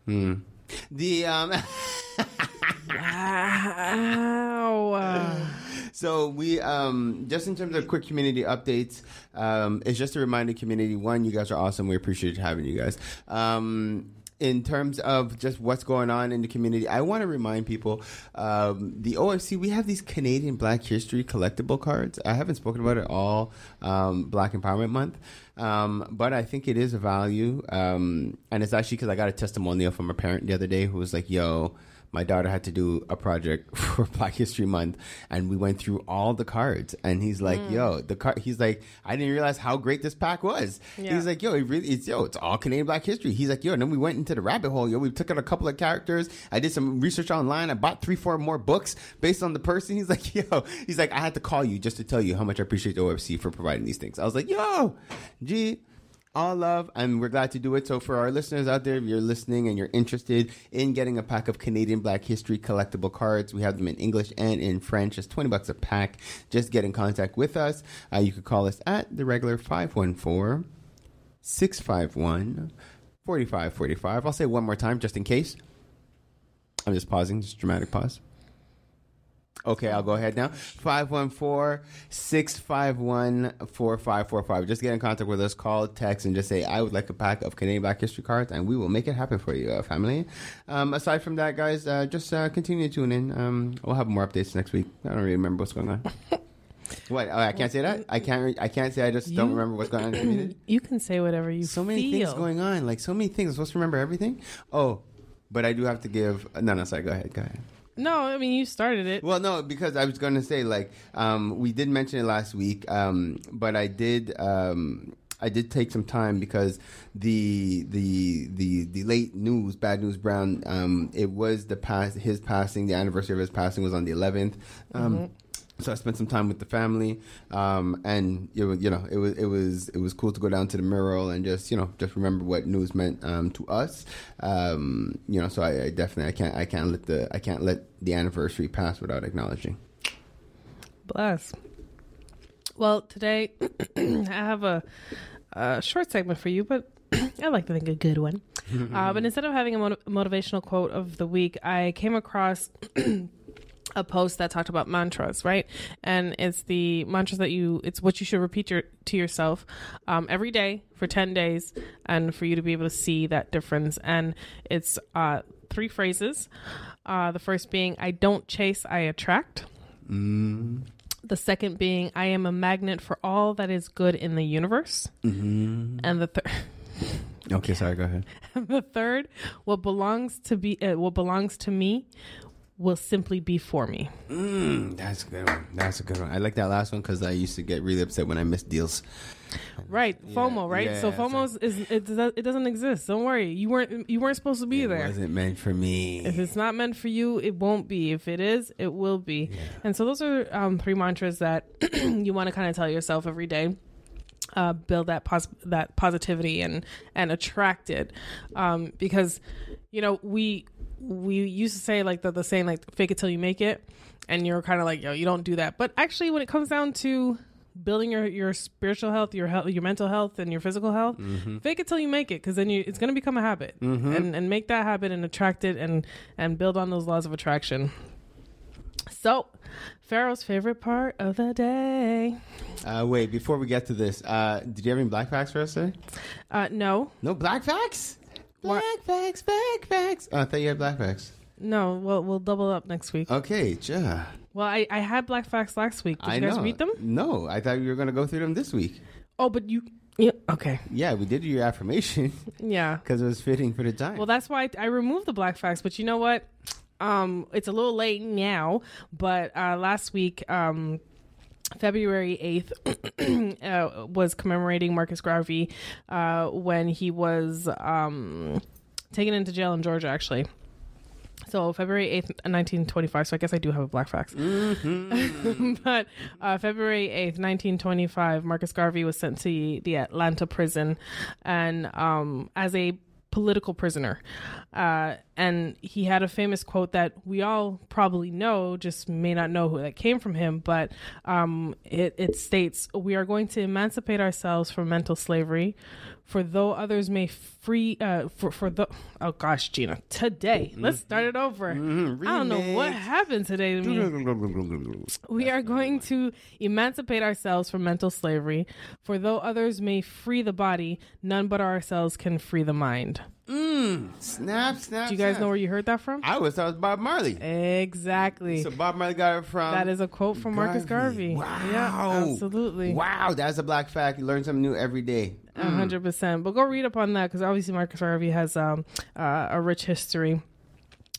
[SPEAKER 7] So we just in terms of quick community updates, it's just a reminder, community, one, you guys are awesome. We appreciate having you guys. In terms of just what's going on in the community, I want to remind people, the OFC, we have these Canadian Black History collectible cards. I haven't spoken about it all Black Empowerment Month, but I think it is a value. And it's actually because I got a testimonial from a parent the other day who was like, yo, my daughter had to do a project for Black History Month, and we went through all the cards. And he's like, "Yo, the card." He's like, "I didn't realize how great this pack was."
[SPEAKER 8] Yeah.
[SPEAKER 7] He's like, "Yo, it's all Canadian Black History." He's like, "Yo," and then we went into the rabbit hole. Yo, we took out a couple of characters. I did some research online. I bought 3-4 more books based on the person. He's like, "Yo," he's like, "I had to call you just to tell you how much I appreciate the OFC for providing these things." I was like, "Yo, gee." All love, and we're glad to do it. So for our listeners out there, if you're listening and you're interested in getting a pack of Canadian Black History collectible cards, we have them in English and in French. It's $20 a pack. Just get in contact with us. You could call us at the regular 514-651-4545. I'll say it one more time just in case. I'm just pausing, just dramatic pause. Okay, I'll go ahead now. 514-651-4545. Just get in contact with us. Call, text, and just say, I would like a pack of Canadian Black History cards, and we will make it happen for you, family. Aside from that, guys, just continue to tune in. We'll have more updates next week. I don't really remember what's going on. What? Oh, I can't say that? I can't say I just don't remember what's going on in the community?
[SPEAKER 8] You can say whatever you
[SPEAKER 7] So many things going on. Like, so many things. I'm supposed to remember everything? Oh, but I do have to give... No, sorry. Go ahead.
[SPEAKER 8] No, I mean, you started it.
[SPEAKER 7] Well, no, because I was going to say, like, we did mention it last week, but I did take some time because the late news, Bad News Brown, it was his passing, the anniversary of his passing was on the 11th. So I spent some time with the family, and it was cool to go down to the mural and just remember what news meant to us. So I definitely I can't let the anniversary pass without acknowledging.
[SPEAKER 8] Bless. Well, today I have a short segment for you, but I like to think a good one. But instead of having a motivational quote of the week, I came across a post that talked about mantras, right? And it's the mantras it's what you should repeat to yourself every day for 10 days, and for you to be able to see that difference. And it's 3 phrases. The first being, I don't chase, I attract. The second being, I am a magnet for all that is good in the universe. And the third...
[SPEAKER 7] Okay, sorry, go ahead.
[SPEAKER 8] The third, what belongs to me will simply be for me.
[SPEAKER 7] That's a good one. I like that last one because I used to get really upset when I missed deals.
[SPEAKER 8] Right, FOMO, right?
[SPEAKER 7] Yeah,
[SPEAKER 8] so FOMO it doesn't exist. Don't worry, you weren't supposed to be there.
[SPEAKER 7] It wasn't meant for me.
[SPEAKER 8] If it's not meant for you, it won't be. If it is, it will be. Yeah. And so those are 3 mantras that you want to kind of tell yourself every day. Build that positivity and attract it, because we used to say like the saying like fake it till you make it, and you're kind of like, yo, you don't do that. But actually, when it comes down to building your spiritual health, your mental health, and your physical health, fake it till you make it, because then it's going to become a habit, and make that habit and attract it and build on those laws of attraction. So, Pharaoh's favorite part of the day.
[SPEAKER 7] Wait, before we get to this, did you have any black facts for us today?
[SPEAKER 8] No.
[SPEAKER 7] No black facts? Black facts. Oh, I thought you had black facts.
[SPEAKER 8] No, we'll double up next week.
[SPEAKER 7] Okay,
[SPEAKER 8] Well, I had black facts last week. Did you guys read them?
[SPEAKER 7] No, I thought you were going to go through them this week.
[SPEAKER 8] Oh, but you... Yeah, okay.
[SPEAKER 7] Yeah, we did your affirmation.
[SPEAKER 8] Yeah.
[SPEAKER 7] Because it was fitting for the time.
[SPEAKER 8] Well, that's why I removed the black facts, but you know what? It's a little late now, but last week... February 8th was commemorating Marcus Garvey when he was taken into jail in Georgia, actually. So February 8th, 1925. So I guess I do have a black facts. But February 8th, 1925, Marcus Garvey was sent to the Atlanta prison, and as a political prisoner. And he had a famous quote that we all probably know, just may not know who that came from him, but it states, "We are going to emancipate ourselves from mental slavery, for though others may free oh gosh, Gina, today let's start it over. I don't know what happened today to me. We are going to emancipate ourselves from mental slavery, for though others may free the body, none but ourselves can free the mind."
[SPEAKER 7] Snap.
[SPEAKER 8] Do you guys know where you heard that from?
[SPEAKER 7] I always thought it was Bob Marley.
[SPEAKER 8] Exactly.
[SPEAKER 7] So Bob Marley got it from...
[SPEAKER 8] That is a quote from Marcus Garvey.
[SPEAKER 7] Wow.
[SPEAKER 8] Yeah, absolutely.
[SPEAKER 7] Wow, that's a black fact. You learn something new every day.
[SPEAKER 8] 100%. But go read up on that, because obviously Marcus Garvey has a rich history.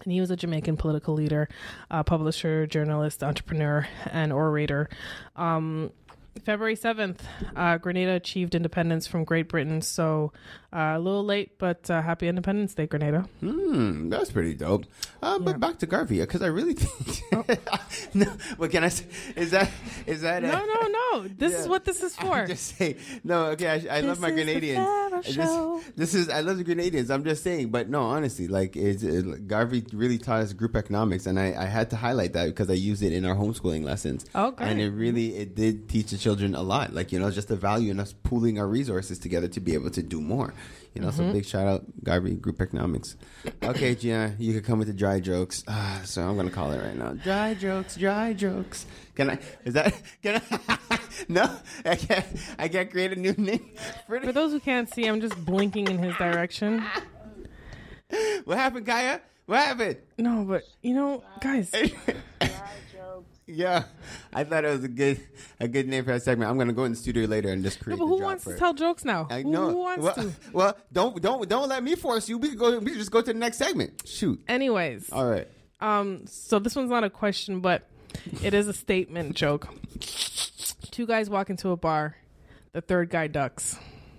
[SPEAKER 8] And he was a Jamaican political leader, publisher, journalist, entrepreneur, and orator. February 7th, Grenada achieved independence from Great Britain. So a little late, but happy Independence Day, Grenada.
[SPEAKER 7] That's pretty dope. But back to Garvey, because I really think... No, what can I say? Is that
[SPEAKER 8] No. This is what this is for.
[SPEAKER 7] I'm just saying. No, okay, I love my Grenadians. I love the Grenadians. I'm just saying. But no, honestly, like, Garvey really taught us group economics, and I had to highlight that because I used it in our homeschooling lessons.
[SPEAKER 8] Okay.
[SPEAKER 7] And it did teach the children a lot. Like, just the value in us pooling our resources together to be able to do more. So big shout out, Garvey, group economics. Okay, Gina, you could come with the dry jokes. So I'm going to call it right now. Dry jokes. Can I? No, I can't create a new name.
[SPEAKER 8] For those who can't see, I'm just blinking in his direction.
[SPEAKER 7] What happened, Kaya? What happened?
[SPEAKER 8] No, but, guys.
[SPEAKER 7] Yeah, I thought it was a good name for that segment. I'm gonna go in the studio later and just create.
[SPEAKER 8] But who wants to tell jokes now?
[SPEAKER 7] I know.
[SPEAKER 8] Who wants to?
[SPEAKER 7] Well, don't let me force you. We can just go to the next segment. Shoot.
[SPEAKER 8] Anyways.
[SPEAKER 7] All right.
[SPEAKER 8] So this one's not a question, but it is a statement joke. Two guys walk into a bar. The third guy ducks.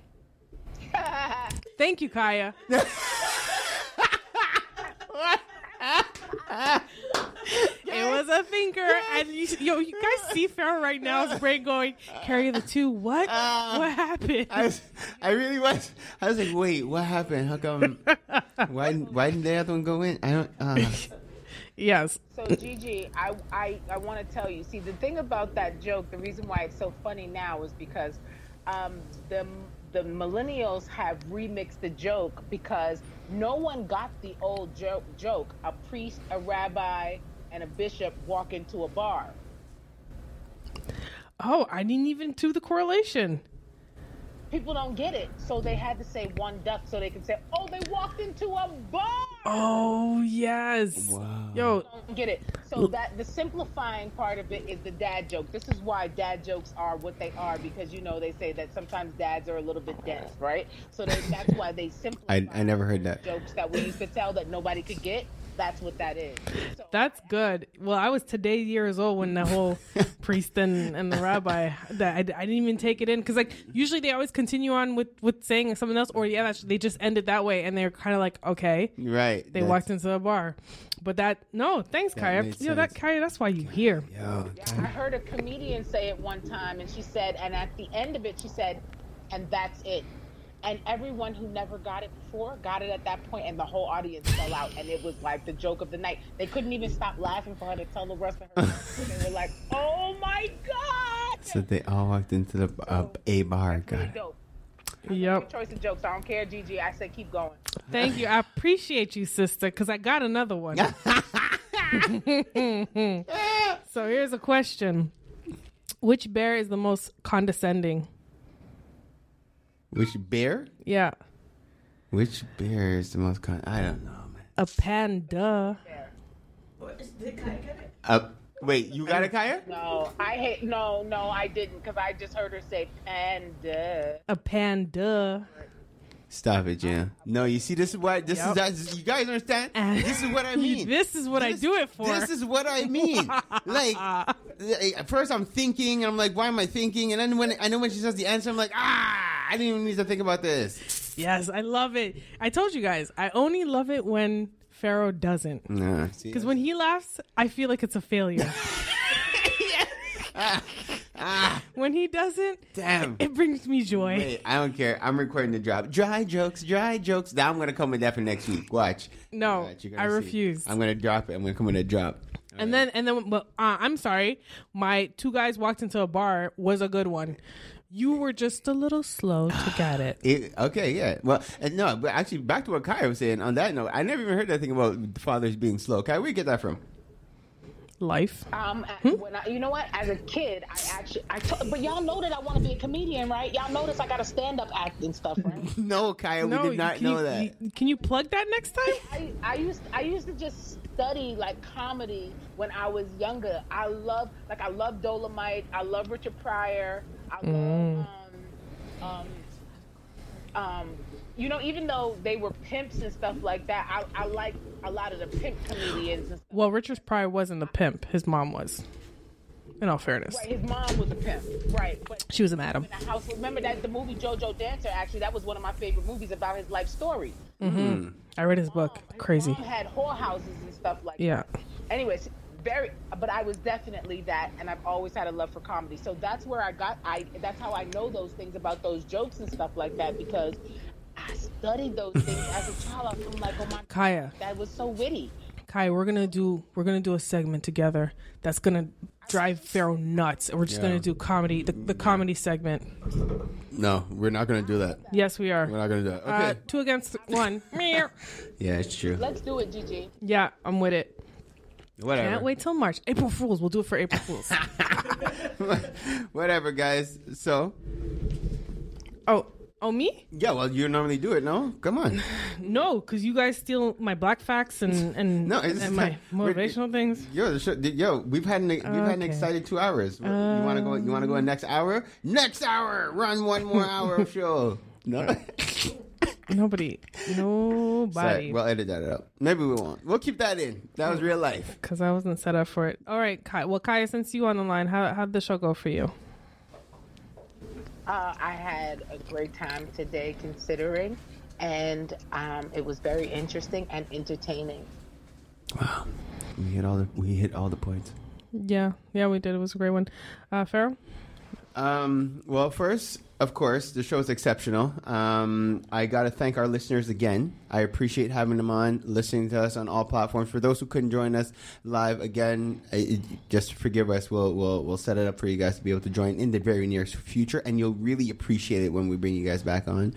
[SPEAKER 8] Thank you, Kaya. It was a thinker, and you guys see Farrell right now. His brain going, carry the two. What? What happened?
[SPEAKER 7] I really was. I was like, wait, what happened? How come? Why didn't the other one go in? I don't.
[SPEAKER 8] Yes.
[SPEAKER 9] So Gigi, I want to tell you. See, the thing about that joke, the reason why it's so funny now is because the millennials have remixed the joke because no one got the old joke. A priest, a rabbi, and a bishop walk into a bar.
[SPEAKER 8] Oh, I didn't even do the correlation.
[SPEAKER 9] People don't get it, so they had to say one duck so they can say, oh, they walked into a bar.
[SPEAKER 8] Oh, yes.
[SPEAKER 7] Wow.
[SPEAKER 8] Yo,
[SPEAKER 9] Don't get it. So that the simplifying part of it is the dad joke. This is why dad jokes are what they are, because they say that sometimes dads are a little bit dense, right? So that's why they simplify.
[SPEAKER 7] I never heard that.
[SPEAKER 9] Jokes that we used to tell that nobody could get. That's what that is. So,
[SPEAKER 8] that's good. Well, I was today years old when the whole priest and the rabbi, that I didn't even take it in. Because usually they always continue on with saying something else, or they just end it that way. And they're kind of like, okay.
[SPEAKER 7] Right.
[SPEAKER 8] They walked into a bar. But thanks, Kaya. Kaya, that's why you're here.
[SPEAKER 9] I heard a comedian say it one time, and she said, and at the end of it, she said, and that's it. And everyone who never got it before got it at that point, and the whole audience fell out, and it was like the joke of the night. They couldn't even stop laughing for her to tell the rest of her. They were like, "Oh my god!"
[SPEAKER 7] So they all walked into a bar. Got it.
[SPEAKER 9] Dope.
[SPEAKER 8] Yep.
[SPEAKER 9] Choice of jokes. I don't care, Gigi. I said keep going.
[SPEAKER 8] Thank you. I appreciate you, sister, because I got another one. So here's a question: which bear is the most condescending?
[SPEAKER 7] Which bear?
[SPEAKER 8] Yeah.
[SPEAKER 7] Which bear is the most I don't know, man.
[SPEAKER 8] A panda.
[SPEAKER 7] Wait, you got it, Kaya?
[SPEAKER 9] No, I didn't, because I just heard her say panda.
[SPEAKER 8] A panda.
[SPEAKER 7] Stop it, Jan. No, you see, this is what you guys understand? This is what I mean.
[SPEAKER 8] This is what I do it for.
[SPEAKER 7] This is what I mean. Like, at first I'm thinking, and I'm like, why am I thinking? And then when she says the answer, I'm like, I didn't even need to think about this.
[SPEAKER 8] Yes, I love it. I told you guys, I only love it when Pharaoh doesn't.
[SPEAKER 7] No,
[SPEAKER 8] because when he laughs, I feel like it's a failure. When he doesn't,
[SPEAKER 7] damn,
[SPEAKER 8] it brings me joy.
[SPEAKER 7] Wait, I don't care. I'm recording the drop. Dry jokes. Now I'm gonna come with that for next week. Watch.
[SPEAKER 8] No, I refuse.
[SPEAKER 7] I'm gonna drop it. I'm gonna come with a drop.
[SPEAKER 8] And then, but I'm sorry. My two guys walked into a bar was a good one. You were just a little slow to get it.
[SPEAKER 7] Okay, yeah. Well, no, but actually, back to what Kaya was saying. On that note, I never even heard that thing about fathers being slow. Kaya, where you get that from?
[SPEAKER 8] Life.
[SPEAKER 9] When you know what? As a kid, but y'all know that I want to be a comedian, right? Y'all notice I got a stand-up act and stuff, right?
[SPEAKER 7] No, Kaya, we did not know that.
[SPEAKER 8] Can you plug that next time?
[SPEAKER 9] I used to just study like comedy when I was younger. I love Dolomite. I love Richard Pryor. I love you know, even though they were pimps and stuff like that, I like a lot of the pimp comedians and stuff.
[SPEAKER 8] Well, Richard Pryor wasn't a pimp. His mom was. In all fairness.
[SPEAKER 9] Right, his mom was a pimp. Right. But
[SPEAKER 8] she was a madam.
[SPEAKER 9] In a house, remember that the movie JoJo Dancer, actually, that was one of my favorite movies about his life story.
[SPEAKER 8] Mm-hmm. I read his book. Crazy.
[SPEAKER 9] His mom had whorehouses and stuff like that. Anyways, but I was definitely that, and I've always had a love for comedy. So that's where that's how I know those things about those jokes and stuff like that, because I studied those things as a child. I'm like, oh my
[SPEAKER 8] Kaya.
[SPEAKER 9] God, that was so witty.
[SPEAKER 8] Kaya, we're gonna do a segment together that's gonna drive Pharaoh nuts. We're just gonna do comedy, the comedy segment.
[SPEAKER 7] No, we're not gonna do that.
[SPEAKER 8] Yes, we are.
[SPEAKER 7] We're not gonna do that. Okay.
[SPEAKER 8] 2 against 1.
[SPEAKER 7] Yeah, it's true.
[SPEAKER 9] Let's do it, Gigi.
[SPEAKER 8] Yeah, I'm with it.
[SPEAKER 7] Whatever.
[SPEAKER 8] Can't wait till March. April Fools. We'll do it for April Fools.
[SPEAKER 7] Whatever, guys. So.
[SPEAKER 8] Oh, me?
[SPEAKER 7] Yeah, well, you normally do it, no? Come on.
[SPEAKER 8] No, because you guys steal my black facts and my motivational things.
[SPEAKER 7] We've had an exciting 2 hours. You want to go next hour? Next hour. Run one more hour of show. No.
[SPEAKER 8] Nobody.
[SPEAKER 7] Sorry, we'll edit that out. Maybe we won't. We'll keep that in. That was real life.
[SPEAKER 8] Because I wasn't set up for it. All right, Kai. Well, Kaya, since you on the line, how'd the show go for you?
[SPEAKER 9] I had a great time today, considering, and it was very interesting and entertaining.
[SPEAKER 7] Wow, we hit all the points.
[SPEAKER 8] Yeah, we did. It was a great one. Pharaoh?
[SPEAKER 7] Well, first, of course, the show is exceptional. I got to thank our listeners again. I appreciate having them on, listening to us on all platforms. For those who couldn't join us live, again, just forgive us. We'll set it up for you guys to be able to join in the very near future, and you'll really appreciate it when we bring you guys back on.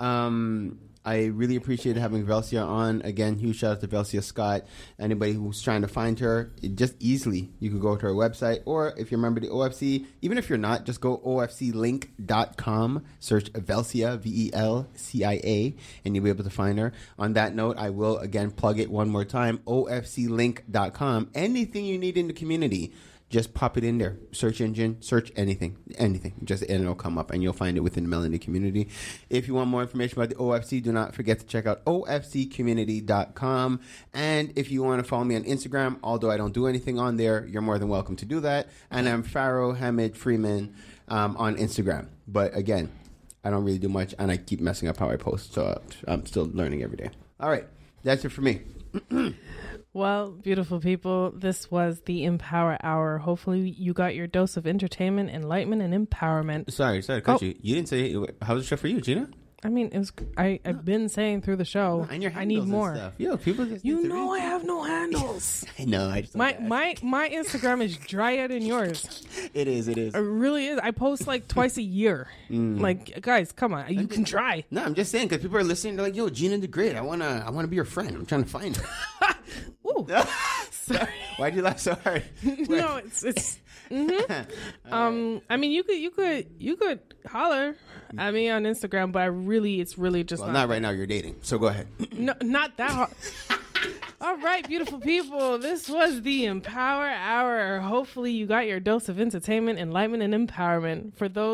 [SPEAKER 7] I really appreciate having Velcia on. Again, huge shout out to Velcia Scott. Anybody who's trying to find her, just easily, you could go to her website, or if you're a member of the OFC, even if you're not, just go ofclink.com, search Velcia, VELCIA, and you'll be able to find her. On that note, I will again plug it one more time, ofclink.com. Anything you need in the community, just pop it in there. Search engine, search anything. Just and it'll come up, and you'll find it within the Melanie community. If you want more information about the OFC, do not forget to check out ofccommunity.com. And if you want to follow me on Instagram, although I don't do anything on there, you're more than welcome to do that. And I'm Pharaoh Hamid Freeman on Instagram. But again, I don't really do much, and I keep messing up how I post, so I'm still learning every day. All right, that's it for me.
[SPEAKER 8] Well, beautiful people, this was the Empower Hour. Hopefully you got your dose of entertainment, enlightenment, and empowerment.
[SPEAKER 7] Sorry to cut you. You didn't say, how was the show for you, Gina?
[SPEAKER 8] I mean, it was. I've been saying through the show.
[SPEAKER 7] And your
[SPEAKER 8] I need more.
[SPEAKER 7] Stuff. Yo, people just
[SPEAKER 8] I have no handles.
[SPEAKER 7] I know. I just
[SPEAKER 8] my Instagram is drier than yours.
[SPEAKER 7] It is.
[SPEAKER 8] It really is. I post like twice a year. Like, guys, come on, you can try.
[SPEAKER 7] No, I'm just saying because people are listening. They're like, "Yo, Gina the Great. I wanna be your friend. I'm trying to find her."
[SPEAKER 8] Ooh. Sorry.
[SPEAKER 7] Why'd you laugh so hard?
[SPEAKER 8] No, it's. Mm-hmm. I mean, you could holler at me on Instagram, but it's really just
[SPEAKER 7] not right now. You're dating, so go ahead.
[SPEAKER 8] No, not that hard. All right, beautiful people. This was the Empower Hour. Hopefully, you got your dose of entertainment, enlightenment, and empowerment.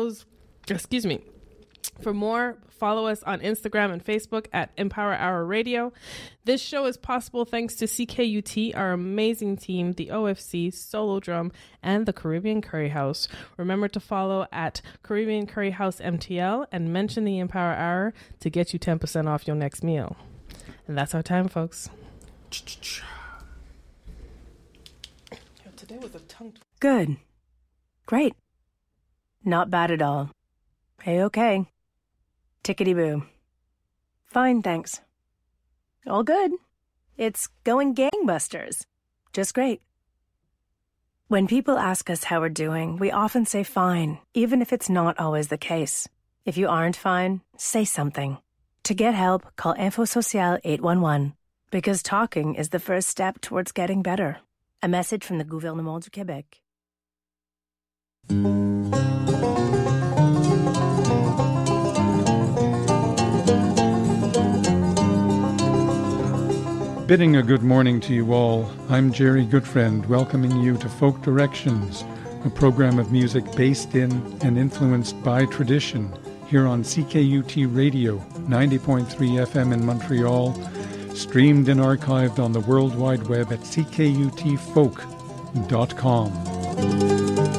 [SPEAKER 8] For more, follow us on Instagram and Facebook at Empower Hour Radio. This show is possible thanks to CKUT, our amazing team, the OFC, Solo Drum, and the Caribbean Curry House. Remember to follow at Caribbean Curry House MTL and mention the Empower Hour to get you 10% off your next meal. And that's our time, folks. Today was a tongue.
[SPEAKER 12] Good. Great. Not bad at all. A-okay. Tickety-boo. Fine, thanks. All good. It's going gangbusters. Just great. When people ask us how we're doing, we often say fine, even if it's not always the case. If you aren't fine, say something. To get help, call Info Social 811, because talking is the first step towards getting better. A message from the Gouvernement du Québec.
[SPEAKER 13] Bidding a good morning to you all, I'm Jerry Goodfriend, welcoming you to Folk Directions, a program of music based in and influenced by tradition here on CKUT Radio, 90.3 FM in Montreal, streamed and archived on the World Wide Web at ckutfolk.com.